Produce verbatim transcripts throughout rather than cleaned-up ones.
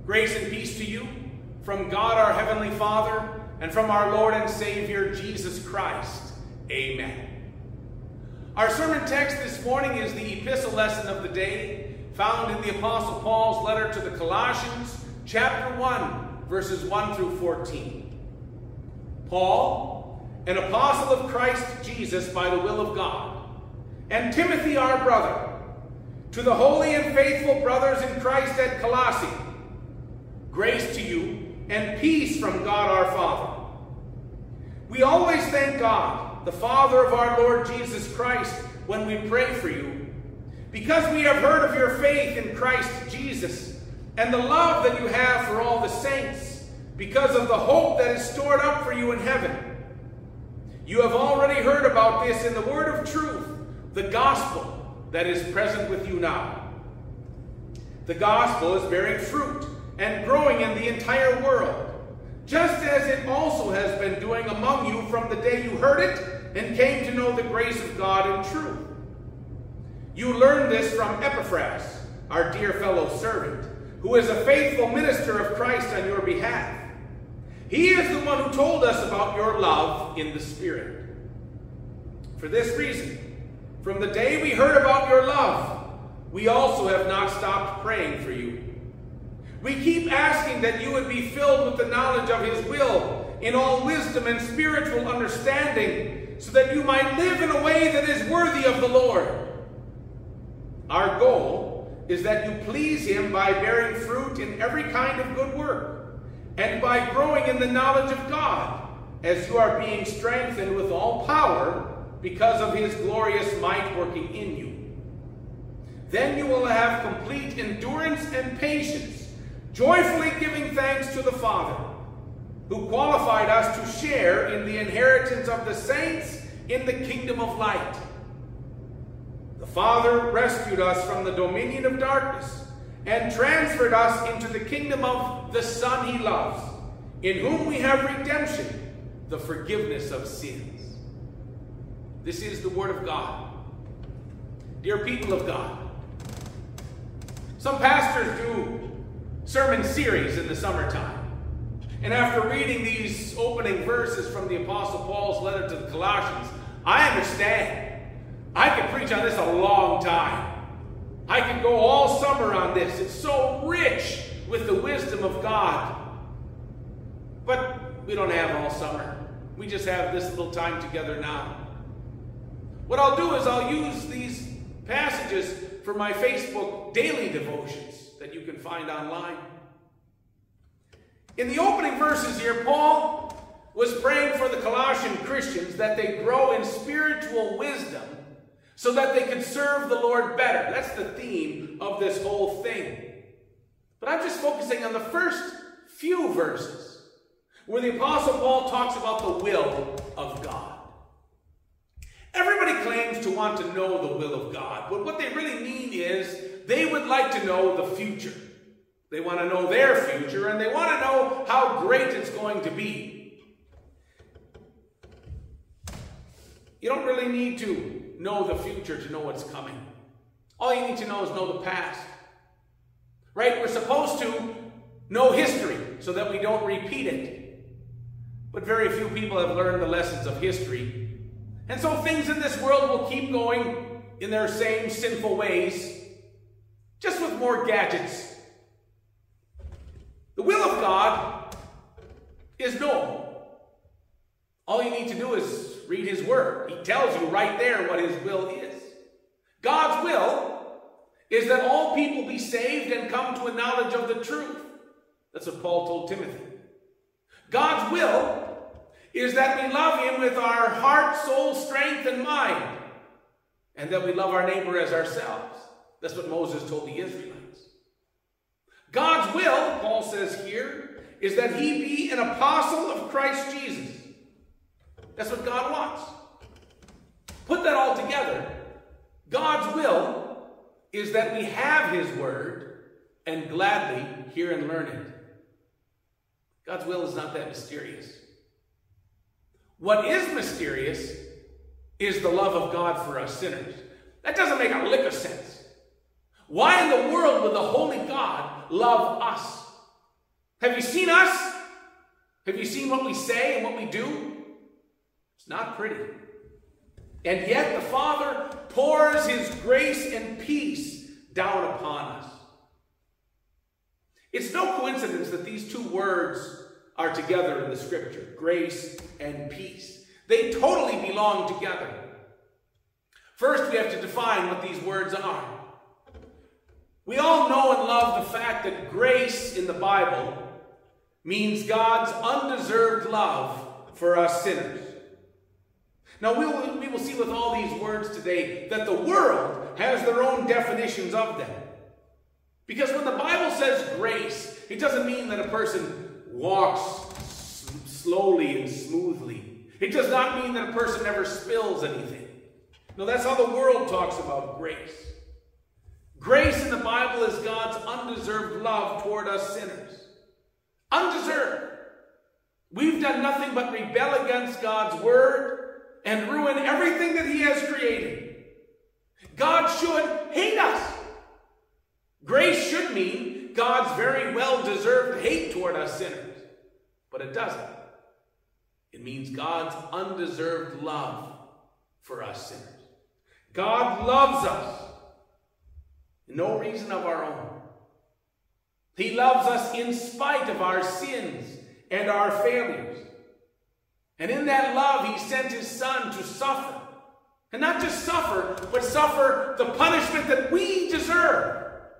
Grace and peace to you from God our Heavenly Father and from our Lord and Savior Jesus Christ. Amen. Our sermon text this morning is the epistle lesson of the day, found in the Apostle Paul's letter to the Colossians, chapter one, verses one through fourteen. Paul, an apostle of Christ Jesus by the will of God, and Timothy our brother, to the holy and faithful brothers in Christ at Colossae, grace to you and peace from God our Father. We always thank God, the Father of our Lord Jesus Christ, when we pray for you, because we have heard of your faith in Christ Jesus and the love that you have for all the saints, because of the hope that is stored up for you in heaven. You have already heard about this in the word of truth, the gospel that is present with you now. The gospel is bearing fruit and growing in the entire world, just as it also has been doing among you from the day you heard it and came to know the grace of God in truth. You learned this from Epaphras, our dear fellow servant, who is a faithful minister of Christ on your behalf. He is the one who told us about your love in the Spirit. For this reason, from the day we heard about your love, we also have not stopped praying for you. We keep asking that you would be filled with the knowledge of his will in all wisdom and spiritual understanding, so that you might live in a way that is worthy of the Lord. Our goal is that you please him by bearing fruit in every kind of good work, and by growing in the knowledge of God, as you are being strengthened with all power because of his glorious might working in you. Then you will have complete endurance and patience, joyfully giving thanks to the Father, who qualified us to share in the inheritance of the saints in the kingdom of light. The Father rescued us from the dominion of darkness and transferred us into the kingdom of the Son he loves, in whom we have redemption, the forgiveness of sins. This is the word of God. Dear people of God, some pastors do sermon series in the summertime. And after reading these opening verses from the Apostle Paul's letter to the Colossians, I understand. I could preach on this a long time. I could go all summer on this. It's so rich with the wisdom of God. But we don't have all summer. We just have this little time together now. What I'll do is I'll use these passages for my Facebook daily devotions that you can find online. In the opening verses here, Paul was praying for the Colossian Christians that they grow in spiritual wisdom so that they could serve the Lord better. That's the theme of this whole thing. But I'm just focusing on the first few verses where the Apostle Paul talks about the will of God. Everybody claims to want to know the will of God, but what they really mean is they would like to know the future. They want to know their future, and they want to know how great it's going to be. You don't really need to know the future to know what's coming. All you need to know is know the past. Right? We're supposed to know history so that we don't repeat it. But very few people have learned the lessons of history. And so things in this world will keep going in their same sinful ways, just with more gadgets. The will of God is known. All you need to do is read his word. He tells you right there what his will is. God's will is that all people be saved and come to a knowledge of the truth. That's what Paul told Timothy. God's will is that we love him with our heart, soul, strength, and mind, and that we love our neighbor as ourselves. That's what Moses told the Israelites. God's will, Paul says here, is that he be an apostle of Christ Jesus. That's what God wants. Put that all together. God's will is that we have his word and gladly hear and learn it. God's will is not that mysterious. What is mysterious is the love of God for us sinners. That doesn't make a lick of sense. Why in the world would the holy God love us? Have you seen us? Have you seen what we say and what we do? It's not pretty. And yet the Father pours his grace and peace down upon us. It's no coincidence that these two words are together in the Scripture, grace and peace. They totally belong together. First, we have to define what these words are. We all know and love the fact that grace in the Bible means God's undeserved love for us sinners. Now, we will, we will see with all these words today that the world has their own definitions of them. Because when the Bible says grace, it doesn't mean that a person walks s- slowly and smoothly. It does not mean that a person never spills anything. No, that's how the world talks about grace. Grace in the Bible is God's undeserved love toward us sinners. Undeserved. We've done nothing but rebel against God's word and ruin everything that he has created. God should hate us. Grace should mean God's very well-deserved hate toward us sinners. But it doesn't. It means God's undeserved love for us sinners. God loves us. No reason of our own. He loves us in spite of our sins and our failures. And in that love, he sent his Son to suffer. And not just suffer, but suffer the punishment that we deserve.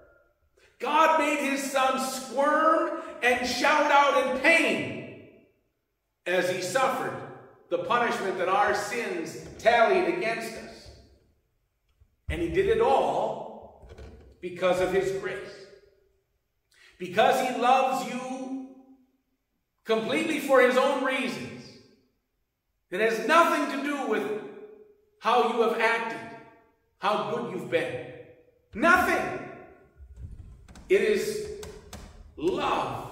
God made his Son squirm and shout out in pain as he suffered the punishment that our sins tallied against us. And he did it all because of his grace. Because he loves you completely for his own reasons. It has nothing to do with how you have acted, how good you've been. Nothing. It is love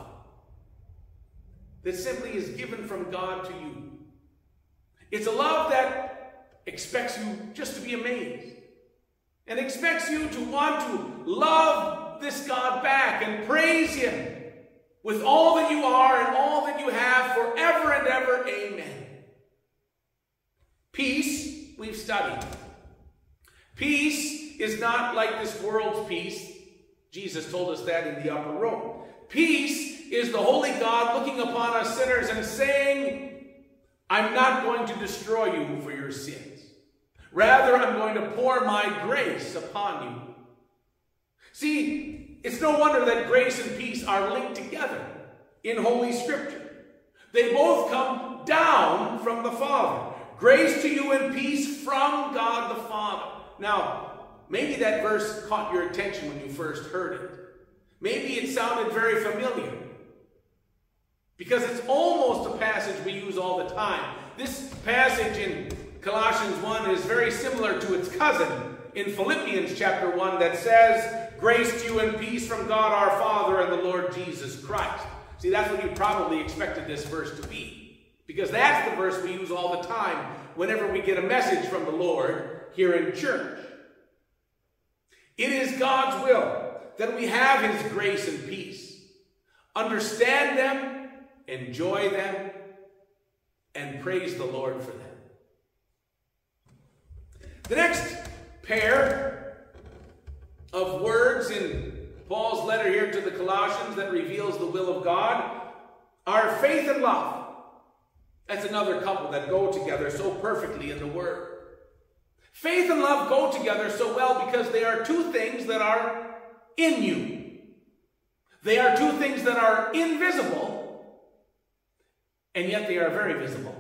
that simply is given from God to you. It's a love that expects you just to be amazed and expects you to want to love this God back and praise him with all that you are and all that you have forever and ever. Amen. Peace, we've studied. Peace is not like this world's peace. Jesus told us that in the upper room. Peace is the holy God looking upon us sinners and saying, I'm not going to destroy you for your sins. Rather, I'm going to pour my grace upon you. See, it's no wonder that grace and peace are linked together in Holy Scripture. They both come down from the Father. Grace to you and peace from God the Father. Now, maybe that verse caught your attention when you first heard it. Maybe it sounded very familiar. Because it's almost a passage we use all the time. This passage in Colossians one is very similar to its cousin in Philippians chapter one that says, grace to you and peace from God our Father and the Lord Jesus Christ. See, that's what you probably expected this verse to be. Because that's the verse we use all the time whenever we get a message from the Lord here in church. It is God's will that we have his grace and peace. Understand them, enjoy them, and praise the Lord for them. The next pair of words in Paul's letter here to the Colossians that reveals the will of God are faith and love. That's another couple that go together so perfectly in the Word. Faith and love go together so well because they are two things that are in you. They are two things that are invisible, and yet they are very visible.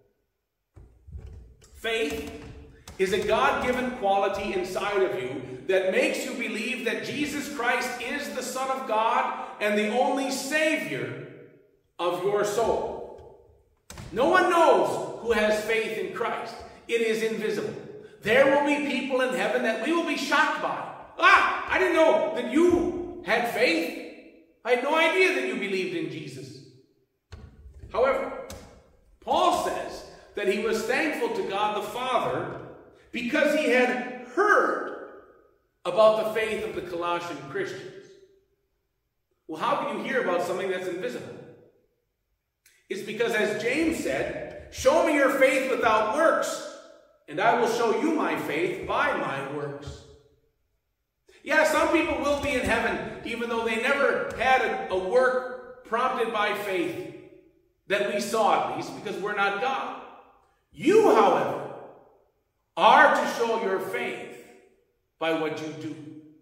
Faith is a God-given quality inside of you that makes you believe that Jesus Christ is the Son of God and the only Savior of your soul. No one knows who has faith in Christ. It is invisible. There will be people in heaven that we will be shocked by. Ah, I didn't know that you had faith. I had no idea that you believed in Jesus. However, Paul says that he was thankful to God the Father because he had heard about the faith of the Colossian Christians. Well, how can you hear about something that's invisible? It's because, as James said, show me your faith without works, and I will show you my faith by my works. Yeah, some people will be in heaven, even though they never had a, a work prompted by faith that we saw, at least, because we're not God. You, however, are to show your faith by what you do.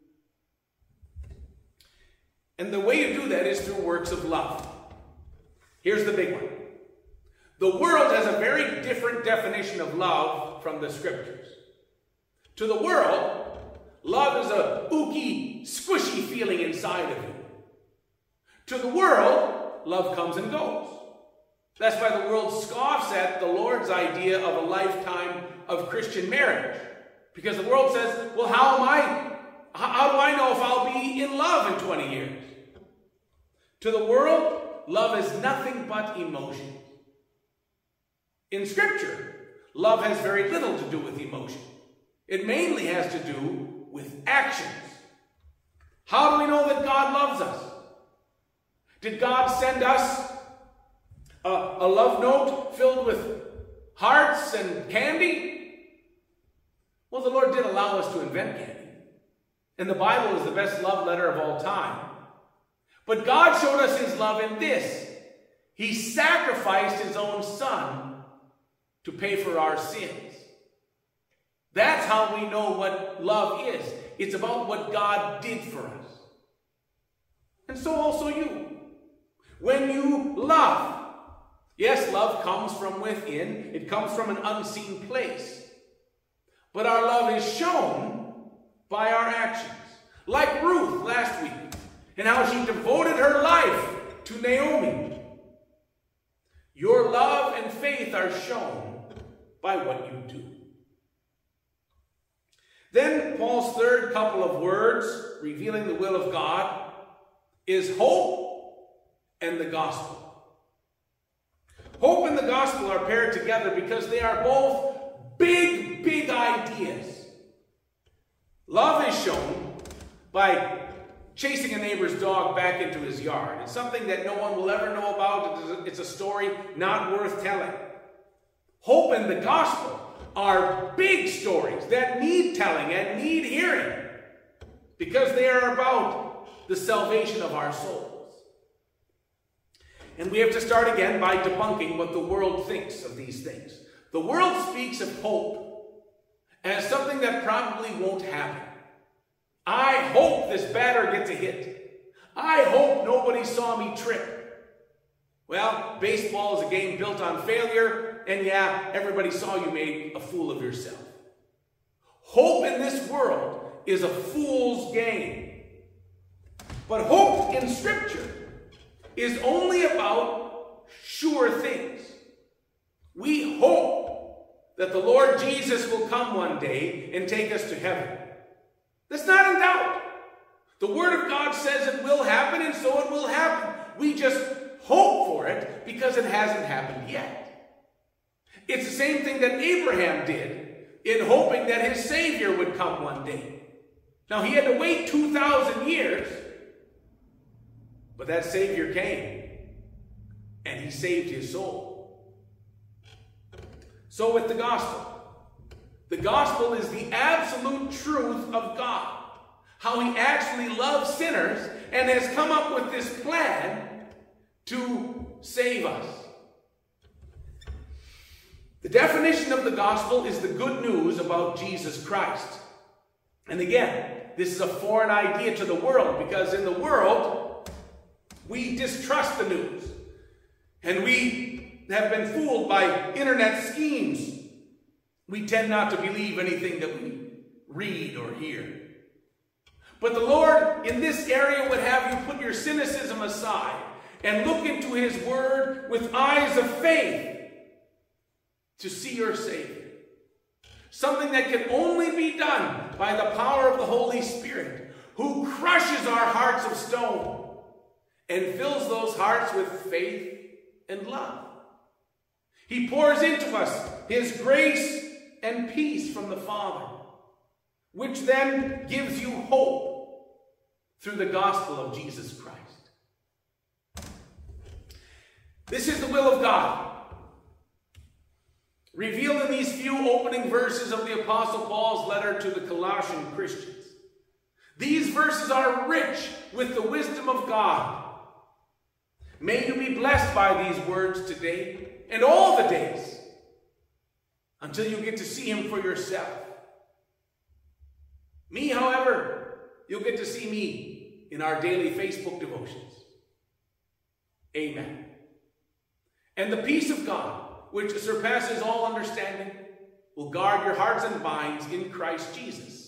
And the way you do that is through works of love. Here's the big one. The world has a very different definition of love from the scriptures. To the world, love is a ooky, squishy feeling inside of you. To the world, love comes and goes. That's why the world scoffs at the Lord's idea of a lifetime of Christian marriage. Because the world says, well, how am I, how do I know if I'll be in love in twenty years? To the world, love is nothing but emotion. In Scripture, love has very little to do with emotion. It mainly has to do with actions. How do we know that God loves us? Did God send us a, a love note filled with hearts and candy? Well, the Lord did allow us to invent candy. And the Bible is the best love letter of all time. But God showed us his love in this. He sacrificed his own son to pay for our sins. That's how we know what love is. It's about what God did for us. And so also you. When you love, yes, love comes from within. It comes from an unseen place. But our love is shown by our actions. Like Ruth last week, and how she devoted her life to Naomi. Your love and faith are shown by what you do. Then Paul's third couple of words, revealing the will of God, is hope and the gospel. Hope and the gospel are paired together because they are both big, big ideas. Love is shown by chasing a neighbor's dog back into his yard. It's something that no one will ever know about. It's a story not worth telling. Hope and the gospel are big stories that need telling and need hearing because they are about the salvation of our souls. And we have to start again by debunking what the world thinks of these things. The world speaks of hope as something that probably won't happen. I hope this batter gets a hit. I hope nobody saw me trip. Well, baseball is a game built on failure, and yeah, everybody saw you made a fool of yourself. Hope in this world is a fool's game. But hope in Scripture is only about sure things. We hope that the Lord Jesus will come one day and take us to heaven. That's not in doubt. The Word of God says it will happen, and so it will happen. We just hope for it because it hasn't happened yet. It's the same thing that Abraham did in hoping that his Savior would come one day. Now, he had to wait two thousand years, but that Savior came, and he saved his soul. So with the gospel. The gospel is the absolute truth of God. How he actually loves sinners and has come up with this plan to save us. The definition of the gospel is the good news about Jesus Christ. And again, this is a foreign idea to the world because in the world, we distrust the news. And we have been fooled by internet schemes. We tend not to believe anything that we read or hear. But the Lord in this area would have you put your cynicism aside and look into his word with eyes of faith to see your Savior. Something that can only be done by the power of the Holy Spirit, who crushes our hearts of stone and fills those hearts with faith and love. He pours into us his grace and peace from the Father, which then gives you hope through the gospel of Jesus Christ. This is the will of God, revealed in these few opening verses of the Apostle Paul's letter to the Colossian Christians. These verses are rich with the wisdom of God. May you be blessed by these words today and all the days until you get to see him for yourself. Me, however, you'll get to see me in our daily Facebook devotions. Amen. And the peace of God, which surpasses all understanding, will guard your hearts and minds in Christ Jesus.